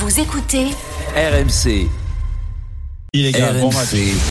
Vous écoutez RMC. Les gars, bon match.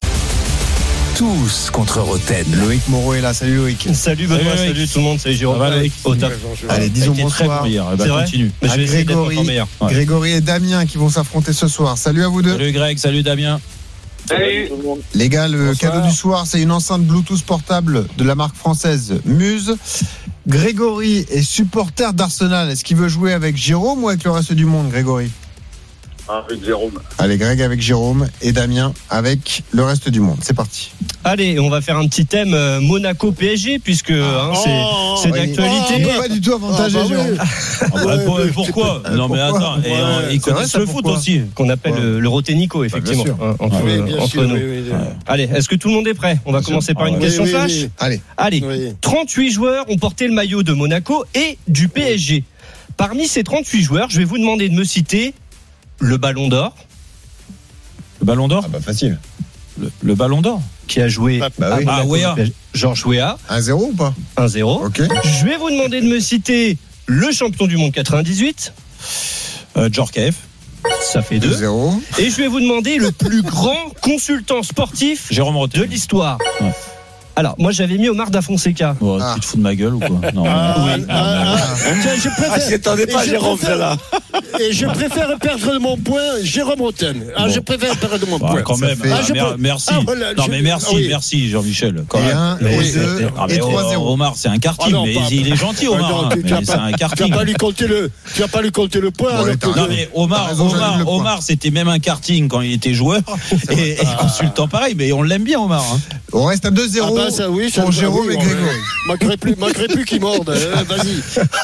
Tous contre Roten. Loïc Moreau est là. Salut Loïc. Salut Benoît, salut tout le monde, salut Jérôme. Loïc. Au top. Allez, disons Très bonsoir bon hier. C'est vrai continue. Mais je à vais essayer d'être Grégory, encore meilleur. Ouais. Grégory et Damien qui vont s'affronter ce soir. Salut à vous deux. Salut Greg, salut Damien. Salut. Les gars, le Bonsoir. cadeau du soir, c'est une enceinte Bluetooth portable de la marque française Muse. Grégory est supporter d'Arsenal. Est-ce qu'il veut jouer avec Jérôme ou avec le reste du monde, Grégory? Avec Jérôme. Allez, Greg avec Jérôme et Damien avec le reste du monde. C'est parti. Allez, on va faire un petit thème Monaco-PSG puisque c'est d'actualité. On peut pas du tout avantager Jérôme. Pourquoi Non mais Pourquoi attends, ils connaissent ça, le foot pourquoi aussi. Qu'on appelle le Rotenico, effectivement, bien sûr. entre nous. Allez, est-ce que tout le monde est prêt? On va commencer par une question flash. Allez, 38 joueurs ont porté le maillot de Monaco et du PSG. Parmi ces 38 joueurs, je vais vous demander de me citer le Ballon d'Or. Le Ballon d'Or Facile. le Ballon d'Or Qui a joué Bah oui. à Monaco, Weah. Georges Weah, 1-0 ou pas? 1-0. Ok. Je vais vous demander de me citer le champion du monde 98. Djorkaeff. Ça fait 2. 2-0. Et je vais vous demander le plus grand consultant sportif Jérôme de Roten. l'histoire. Ouais. Alors, moi, j'avais mis Omar Da Fonseca. Oh, tu te fous de ma gueule ou quoi? Non. Tiens, je préfère. Je t'attendais pas, Jérôme, celle-là. Et je préfère perdre de mon point Jérôme Roten. Je préfère perdre de mon Bah, point. quand même. fait- Merci. voilà, Non mais merci, merci Jean-Michel. Quand Et même. 1, Mais et c'est- 2, Mais et 3-0. Omar, c'est un karting, non, mais pas- il est gentil, Omar. Non, hein, tu vas mais c'est un pas karting. lui compter le point. Bon, alors allez, que- t'as Non mais T'as raison, j'annule le point. Omar, c'était même un karting quand il était joueur et consultant pareil, mais on l'aime bien Omar. Hein. On reste à 2-0 Ah bah, ça, oui, ça, pour Jérôme oui, et Grégory. Manquerait plus qu'il morde. Vas-y.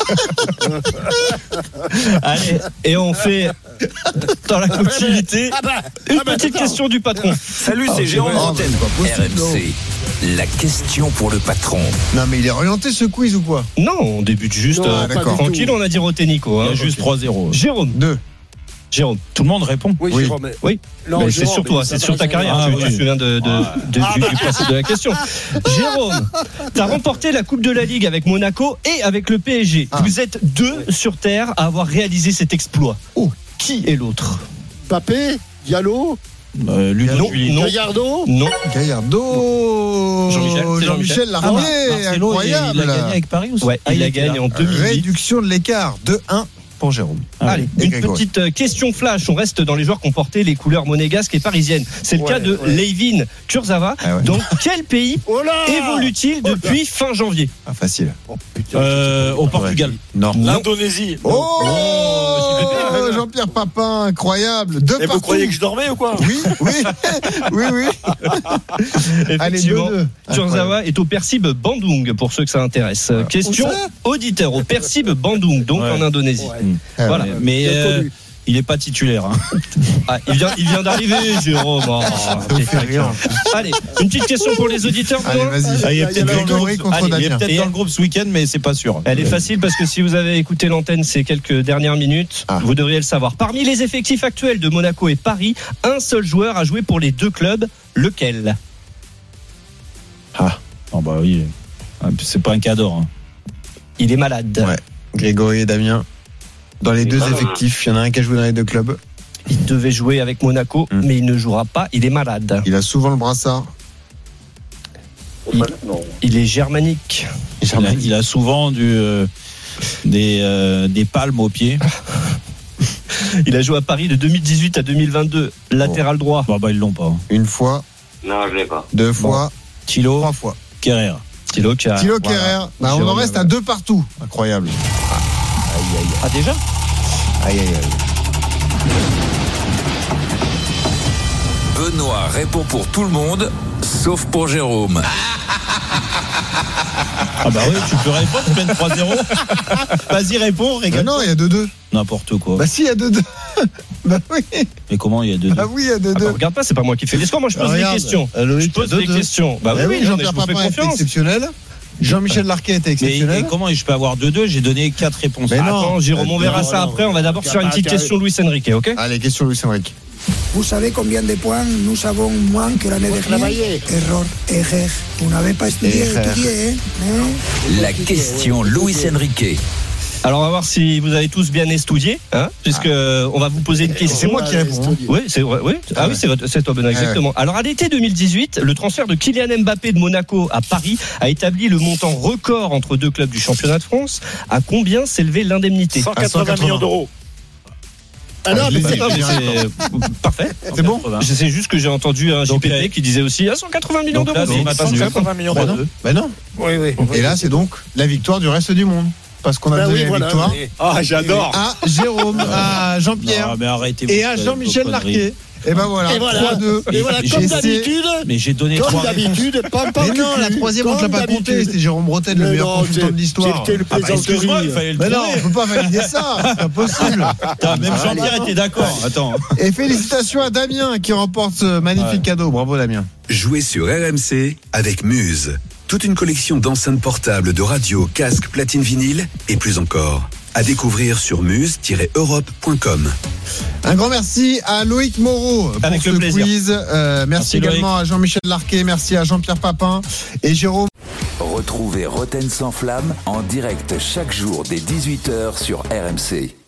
Allez, et on fait, dans la continuité, une petite attends. question du patron. Salut, c'est Jérôme Ah, Roten. mais c'est pas possible, RMC. La question pour le patron. Non, mais il est orienté ce quiz ou quoi? Non, on débute juste Non, pas d'accord. du tout. tranquille, on a dit Rotenico. Il y Hein. a juste 3-0. Jérôme, 2. Jérôme. Tout le monde répond. Oui, Oui. Jérôme. Oui. Non, Mais c'est Jérôme, sur toi, mais c'est ça sur ta va, carrière. Ah, tu oui. te souviens du principe de la question. Jérôme, tu as remporté la Coupe de la Ligue avec Monaco et avec le PSG. Ah. Vous êtes 2 sur Terre à avoir réalisé cet exploit. Oh. Qui est l'autre? Papé, Diallo, Ludo Non, Julie. non. Gallardo. Non. Gaillardo. Jean-Michel, c'est Jean-Michel Ah, Larmier, Marcelo, incroyable. il a gagné avec Paris aussi. Ouais, il a gagné en 2008. Réduction de l'écart, 2-1 pour Jérôme. Allez, Et une Grégory. petite question flash. On reste dans les joueurs qui ont porté les couleurs monégasques et parisiennes. C'est le Ouais, cas de ouais. Leivin Kurzawa. Ah ouais. Dans quel pays Oh là évolue-t-il depuis fin janvier? Ah, facile. Au Portugal. Non. L'Indonésie. Oh, Super. Jean-Pierre Papin, incroyable. 2 Et vous partout. croyez que je dormais ou quoi? Oui, oui, oui. Allez, Effectivement, 2-2. Kurzawa est au Persib Bandung pour ceux que ça intéresse. Question Où ça auditeur au Persib Bandung, donc Ouais. en Indonésie. Ah, Voilà. ouais. Mais Bien connu. il est pas titulaire. Hein. Ah, il vient d'arriver, Jérôme. Oh, Ça fait rien. Allez, une petite question pour les auditeurs. Allez, Benoît. vas-y. Ah, il est peut-être dans le Grégory groupe. contre Allez, il est Damien. peut-être dans le groupe ce week-end, mais c'est pas sûr. Elle est facile parce que si vous avez écouté l'antenne ces quelques dernières minutes, Ah. vous devriez le savoir. Parmi les effectifs actuels de Monaco et Paris, un seul joueur a joué pour les deux clubs. Lequel? Oh bah oui. C'est pas un cador. Hein. Il est malade. Ouais. Grégory et Damien. Dans les deux effectifs, il y en a un qui a joué dans les deux clubs. Il devait jouer avec Monaco, mais il ne jouera pas. Il est malade. Il a souvent le brassard. Non. Il est germanique. Il a souvent des palmes aux pieds. Il a joué à Paris de 2018 à 2022. Latéral droit. Bah ils l'ont pas. Hein. Une fois, Non, je l'ai pas. 2 fois, Thilo, 3 fois. Kerrer. Thilo qui a- Thilo voilà. Kerrer. Bah, on en reste à 2 partout. Incroyable. Ah, déjà? Aïe, aïe, aïe. Benoît répond pour tout le monde, sauf pour Jérôme. Ah bah oui, tu peux répondre, tu mènes 3-0. Vas-y, réponds, Bah régale. non, il y a 2-2. N'importe quoi. Bah si, il y a 2-2. Bah oui. Mais comment il y a 2-2? Bah oui, il y a Ah bah, 2-2. regarde pas, c'est pas moi qui fais les scores. Moi, je pose des Regarde. questions. Loïc, Je pose il y a des 2-2. questions. Bah Bah oui, non, mais Jean-Pierre je vous fais Papin était confiance. exceptionnel. Jean-Michel Larquet était Mais exceptionnel. et comment je peux avoir 2-2? J'ai donné 4 réponses. Mais non. Attends, Jérôme, on verra Non, ça non, après. On va d'abord se faire une petite question Luis Enrique, ok? Allez, question Luis Enrique. Vous savez combien de points nous avons moins que l'année dernière? travailler. Erreur, erreur. Vous n'avez pas étudié, Erreur. hein? La question Luis Enrique. Alors on va voir si vous avez tous bien étudié, puisque on va vous poser une question. C'est moi qui réponds. Oui, c'est vrai. Oui. Ah oui, c'est toi, Benoît, exactement. Alors à l'été 2018, le transfert de Kylian Mbappé de Monaco à Paris a établi le montant record entre deux clubs du championnat de France. À combien s'élevait l'indemnité? 180 millions d'euros. Alors, mais c'est parfait. C'est bon. Je sais juste que j'ai entendu un JPP qui disait aussi 180 millions d'euros. 180 millions d'euros. Ben non. oui. Et là, c'est donc la victoire du reste du monde. Parce qu'on a donné la victoire Ah, j'adore. à Jérôme, à Jean-Pierre Non, mais arrêtez-vous et à de Jean-Michel vos conneries. Larquet. Et ben voilà, 3-2. Et voilà, J'ai comme essayé- d'habitude. Mais j'ai donné Comme 3 réponses. d'habitude, Mais non, la troisième, on ne l'a pas compté. C'était Jérôme Bretel, le meilleur consultant de l'histoire. C'était le Excuse-moi, il plaisanterie. fallait le Mais non, trouver. on peut pas valider ça. C'est impossible. Putain, même Jean-Pierre était d'accord. Attends. Et félicitations à Damien qui remporte ce magnifique cadeau. Bravo Damien. Jouez sur RMC avec Muse. Toute une collection d'enceintes portables, de radios, casques, platines vinyles et plus encore. À découvrir sur muse-europe.com. Un grand merci à Loïc Moreau pour Avec ce le plaisir. quiz. Merci également à Jean-Michel Larquet, merci à Jean-Pierre Papin et Jérôme. Retrouvez Roten sans flamme en direct chaque jour dès 18h sur RMC.